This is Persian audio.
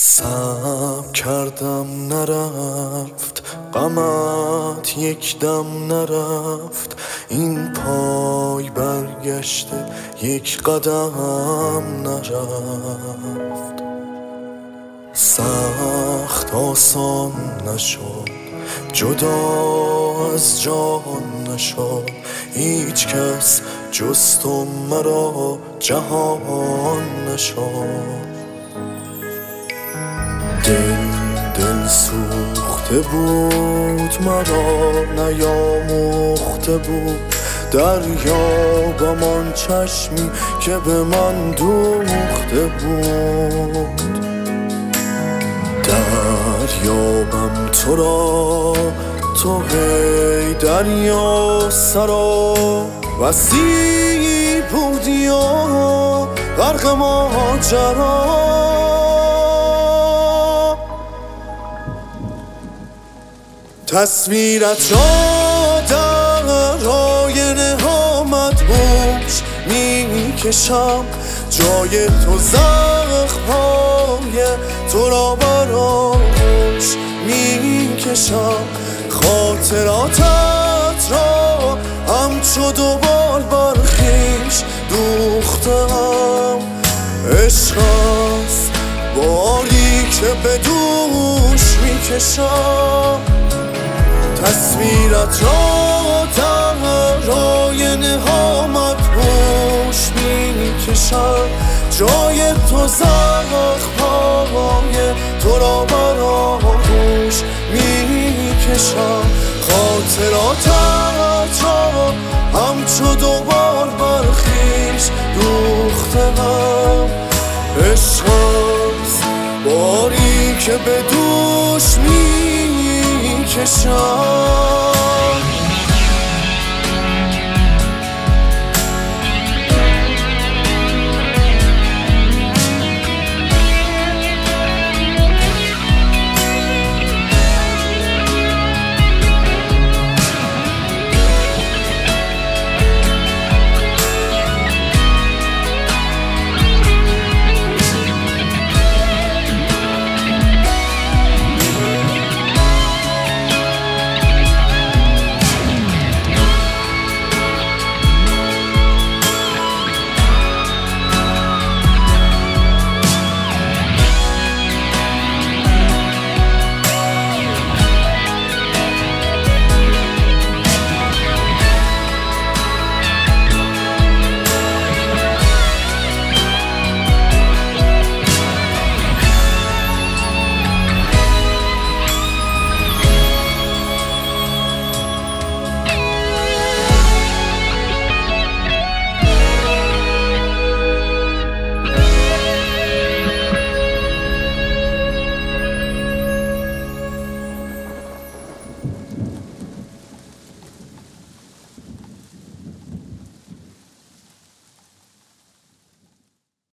صبر کردم نرفت غمت یک دم نرفت، این پای برگشته یک قدم نرفت. سخت آسان نشد جدا از جان نشد، هیچ کس جز تو مرا جهان نشد. دل سوخته بود مرا نیاموخته بود، دریابم آن چشمی که به من دوخته بود. دریابم تو را تو هی دریا سرا، وسیع بودی و غرق ماجرا. تصویرت را در آینه ها مدهوش میکشم، جای تو زخم‌های تو را برآغوش میکشم. خاطراتت را همچو دوبال برخیش دوختم. عشق است باری که به دوش میکشم. تصویرت را در آینه ها مدهوش میکشم، جای تو زخم‌های تو را برآغوش میکشم. خاطراتت را همچو دوبال برخیش دوختم. عشق است باری که به دوش میکشم.